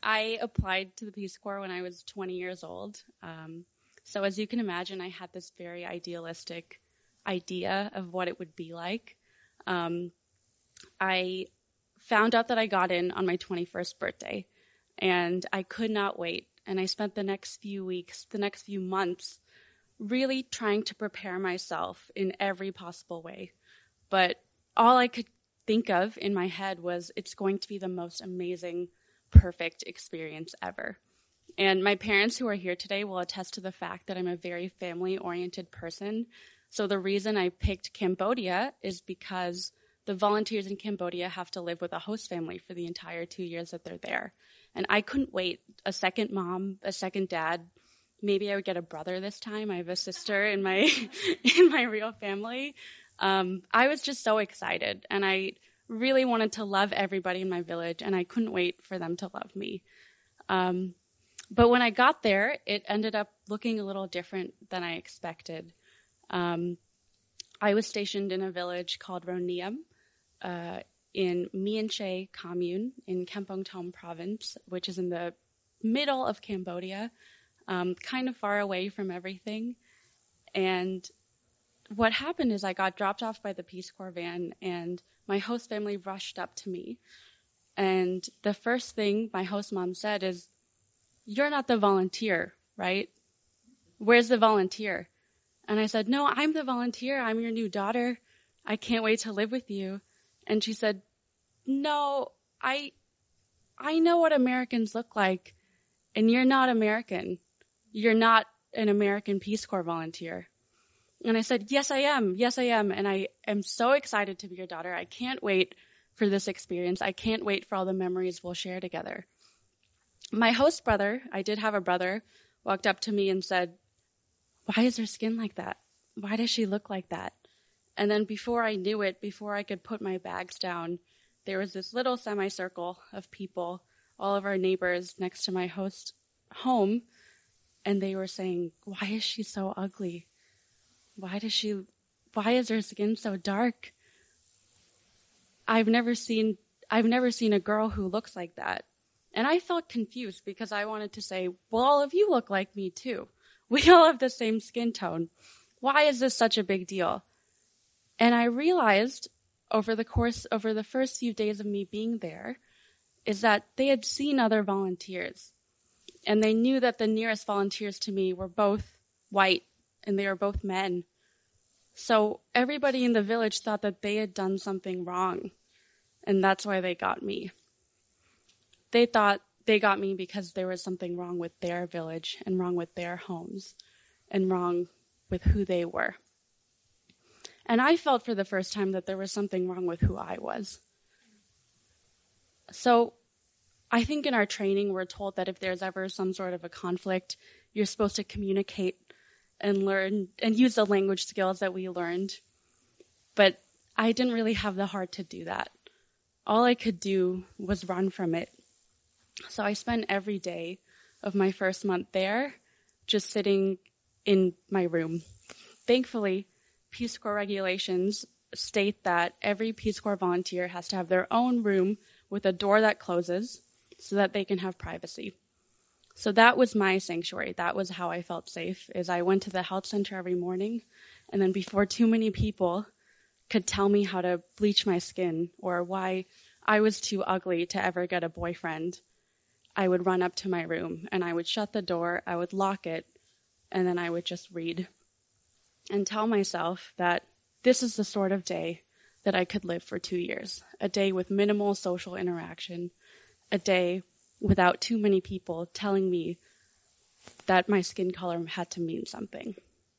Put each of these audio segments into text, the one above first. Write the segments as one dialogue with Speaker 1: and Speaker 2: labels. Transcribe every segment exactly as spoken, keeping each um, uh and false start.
Speaker 1: I applied to the Peace Corps when I was twenty years old. Um, so as you can imagine, I had this very idealistic idea of what it would be like. Um, I found out that I got in on my twenty-first birthday, and I could not wait. And I spent the next few weeks, the next few months, really trying to prepare myself in every possible way. But all I could think of in my head was, it's going to be the most amazing, perfect experience ever. And my parents who are here today will attest to the fact that I'm a very family-oriented person. So the reason I picked Cambodia is because the volunteers in Cambodia have to live with a host family for the entire two years that they're there. And I couldn't wait. A second mom, a second dad. Maybe I would get a brother this time. I have a sister in my in my real family. Um, I was just so excited, and I really wanted to love everybody in my village, and I couldn't wait for them to love me. Um, but when I got there, it ended up looking a little different than I expected. Um, I was stationed in a village called Roniam, uh, in Mien Che commune in Kampong Thom province, which is in the middle of Cambodia, um, kind of far away from everything. And what happened is I got dropped off by the Peace Corps van, and my host family rushed up to me. And the first thing my host mom said is, "You're not the volunteer, right? Where's the volunteer?" And I said, "No, I'm the volunteer. I'm your new daughter. I can't wait to live with you." And she said, "No, I, I know what Americans look like, and you're not American. You're not an American Peace Corps volunteer." And I said, "Yes, I am. Yes, I am. And I am so excited to be your daughter. I can't wait for this experience. I can't wait for all the memories we'll share together." My host brother, I did have a brother, walked up to me and said, "Why is her skin like that? Why does she look like that?" And then before I knew it, before I could put my bags down, there was this little semicircle of people, all of our neighbors next to my host home, and they were saying, "Why is she so ugly? Why does she, why is her skin so dark? I've never seen, I've never seen a girl who looks like that." And I felt confused because I wanted to say, well, all of you look like me too. We all have the same skin tone. Why is this such a big deal? And I realized over the course, over the first few days of me being there, is that they had seen other volunteers. And they knew that the nearest volunteers to me were both white, and they were both men. So everybody in the village thought that they had done something wrong, and that's why they got me. They thought they got me because there was something wrong with their village and wrong with their homes and wrong with who they were. And I felt for the first time that there was something wrong with who I was. So I think in our training, we're told that if there's ever some sort of a conflict, you're supposed to communicate and learn and use the language skills that we learned. But I didn't really have the heart to do that. All I could do was run from it. So I spent every day of my first month there just sitting in my room. Thankfully, Peace Corps regulations state that every Peace Corps volunteer has to have their own room with a door that closes so that they can have privacy. So that was my sanctuary. That was how I felt safe, is I went to the health center every morning, and then before too many people could tell me how to bleach my skin or why I was too ugly to ever get a boyfriend, I would run up to my room and I would shut the door, I would lock it, and then I would just read and tell myself that this is the sort of day that I could live for two years, a day with minimal social interaction, a day without too many people telling me that my skin color had to mean something.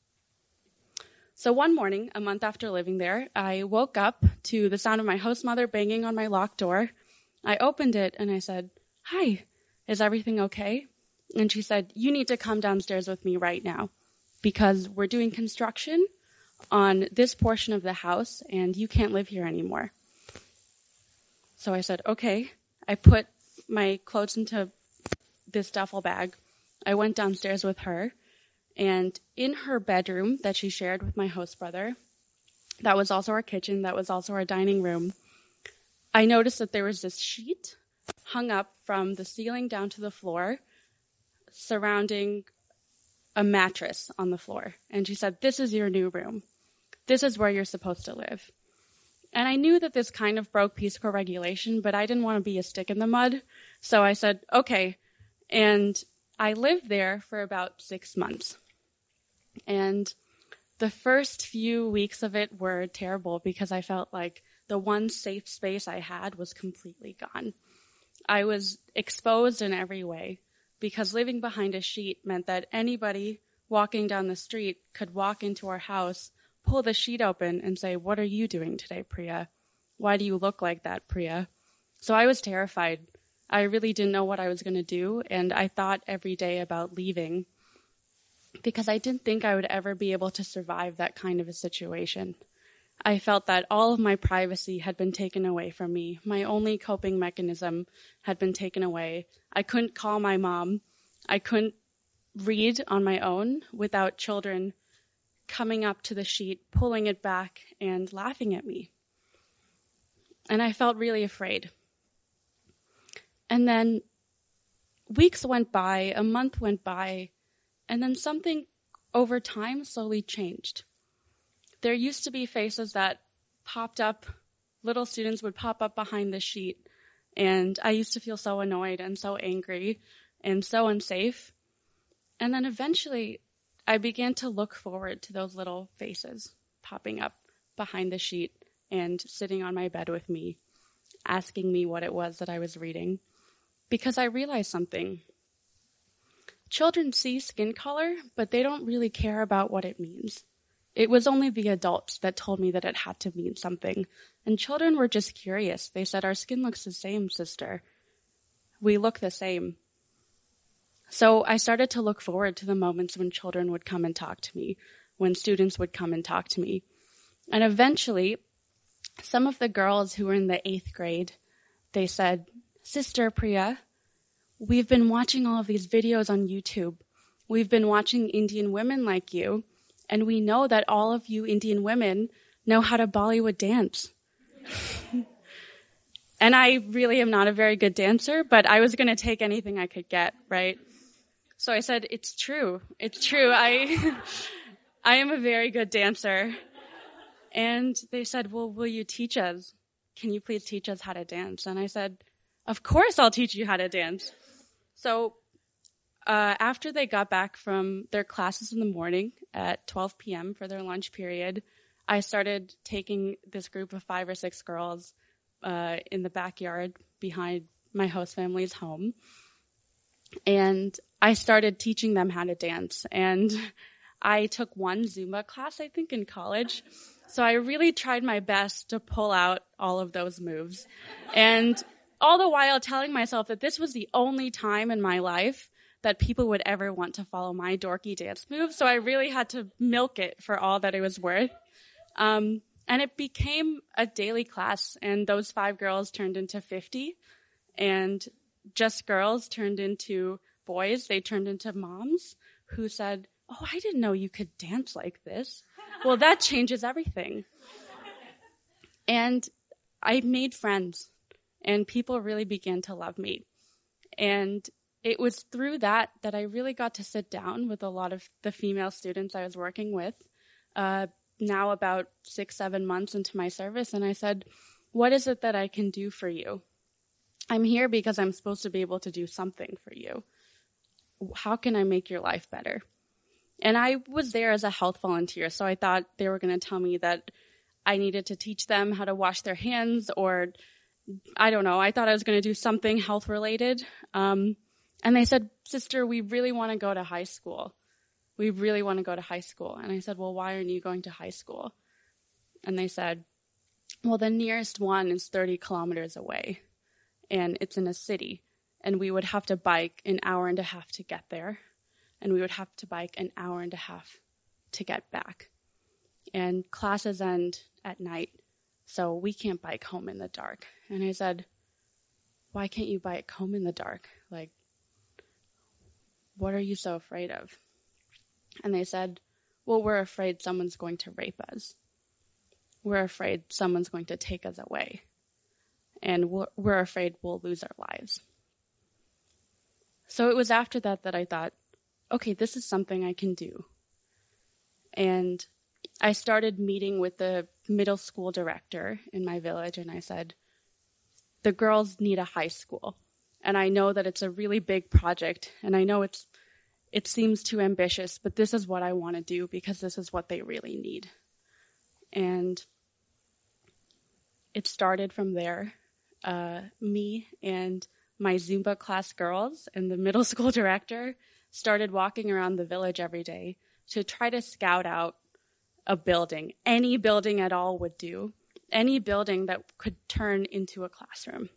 Speaker 1: So one morning, a month after living there, I woke up to the sound of my host mother banging on my locked door. I opened it and I said, "Hi, is everything okay?" And she said, "You need to come downstairs with me right now because we're doing construction on this portion of the house and you can't live here anymore." So I said, "Okay." I put my clothes into this duffel bag. I went downstairs with her, and in her bedroom that she shared with my host brother, that was also our kitchen, that was also our dining room, I noticed that there was this sheet hung up from the ceiling down to the floor, surrounding a mattress on the floor. And she said, "This is your new room. This is where you're supposed to live." And I knew that this kind of broke Peace Corps regulation, but I didn't want to be a stick in the mud. So I said, okay. And I lived there for about six months. And the first few weeks of it were terrible because I felt like the one safe space I had was completely gone. I was exposed in every way because living behind a sheet meant that anybody walking down the street could walk into our house, pull the sheet open and say, "What are you doing today, Priya? Why do you look like that, Priya?" So I was terrified. I really didn't know what I was going to do, and I thought every day about leaving because I didn't think I would ever be able to survive that kind of a situation. I felt that all of my privacy had been taken away from me. My only coping mechanism had been taken away. I couldn't call my mom. I couldn't read on my own without children coming up to the sheet, pulling it back, and laughing at me. And I felt really afraid. And then weeks went by, a month went by, and then something over time slowly changed. There used to be faces that popped up, little students would pop up behind the sheet, and I used to feel so annoyed and so angry and so unsafe. And then eventually I began to look forward to those little faces popping up behind the sheet and sitting on my bed with me, asking me what it was that I was reading, because I realized something. Children see skin color, but they don't really care about what it means. It was only the adults that told me that it had to mean something, and children were just curious. They said, "Our skin looks the same, sister. We look the same." So I started to look forward to the moments when children would come and talk to me, when students would come and talk to me. And eventually, some of the girls who were in the eighth grade, they said, "Sister Priya, we've been watching all of these videos on YouTube. We've been watching Indian women like you, and we know that all of you Indian women know how to Bollywood dance." And I really am not a very good dancer, but I was going to take anything I could get, right? So I said, "It's true. It's true. I I am a very good dancer." And they said, "Well, will you teach us? Can you please teach us how to dance?" And I said, "Of course I'll teach you how to dance." So uh, after they got back from their classes in the morning at twelve p.m. for their lunch period, I started taking this group of five or six girls uh, in the backyard behind my host family's home. And I started teaching them how to dance. And I took one Zumba class, I think, in college. So I really tried my best to pull out all of those moves. And all the while telling myself that this was the only time in my life that people would ever want to follow my dorky dance moves. So I really had to milk it for all that it was worth. Um, and it became a daily class. And those five girls turned into fifty. And just girls turned into boys. They turned into moms who said, "Oh, I didn't know you could dance like this." Well, that changes everything. And I made friends, and people really began to love me. And it was through that that I really got to sit down with a lot of the female students I was working with, uh, now about six, seven months into my service. And I said, "What is it that I can do for you? I'm here because I'm supposed to be able to do something for you. How can I make your life better?" And I was there as a health volunteer, so I thought they were going to tell me that I needed to teach them how to wash their hands, or I don't know. I thought I was going to do something health related. Um, and they said, "Sister, we really want to go to high school. We really want to go to high school." And I said, "Well, why aren't you going to high school?" And they said, "Well, the nearest one is thirty kilometers away, and it's in a city, and we would have to bike an hour and a half to get there, and we would have to bike an hour and a half to get back. And classes end at night, so we can't bike home in the dark." And I said, "Why can't you bike home in the dark? Like, what are you so afraid of?" And they said, "Well, we're afraid someone's going to rape us. We're afraid someone's going to take us away. And we're, we're afraid we'll lose our lives." So it was after that that I thought, okay, this is something I can do. And I started meeting with the middle school director in my village, and I said, the girls need a high school. And I know that it's a really big project, and I know it's it seems too ambitious, but this is what I want to do because this is what they really need. And it started from there. Uh, me and my Zumba class girls and the middle school director started walking around the village every day to try to scout out a building. Any building at all would do. Any building that could turn into a classroom.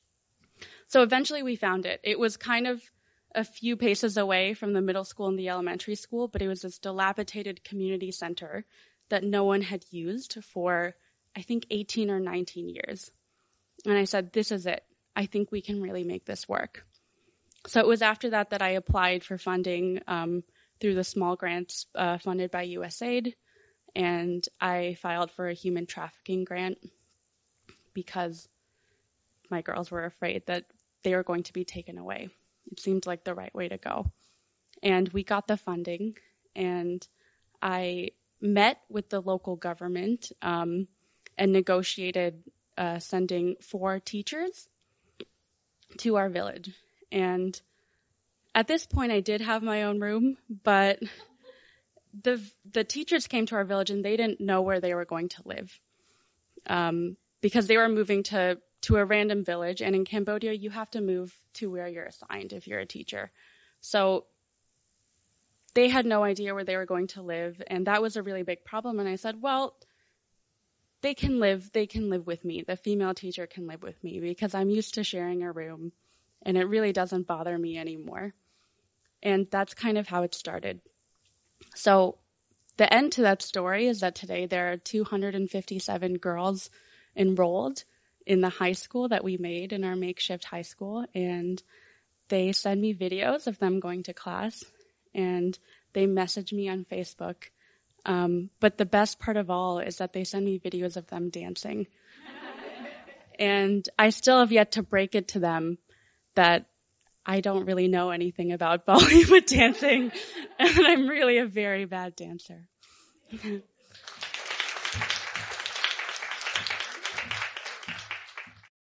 Speaker 1: So eventually we found it. It was kind of a few paces away from the middle school and the elementary school, but it was this dilapidated community center that no one had used for, I think, eighteen or nineteen years. And I said, this is it. I think we can really make this work. So it was after that that I applied for funding um, through the small grants uh, funded by U S A I D, and I filed for a human trafficking grant because my girls were afraid that they were going to be taken away. It seemed like the right way to go. And we got the funding, and I met with the local government um, and negotiated uh, sending four teachers to our village. And at this point, I did have my own room, but the the teachers came to our village, and they didn't know where they were going to live um, because they were moving to to a random village, and in Cambodia, you have to move to where you're assigned if you're a teacher. So they had no idea where they were going to live, and that was a really big problem. And I said, well, they can live, they can live with me. The female teacher can live with me because I'm used to sharing a room, and it really doesn't bother me anymore. And that's kind of how it started. So the end to that story is that today there are two hundred fifty-seven girls enrolled in the high school that we made in our makeshift high school, and they send me videos of them going to class, and they message me on Facebook. Um, but the best part of all is that they send me videos of them dancing. And I still have yet to break it to them that I don't really know anything about Bollywood dancing, and I'm really a very bad dancer.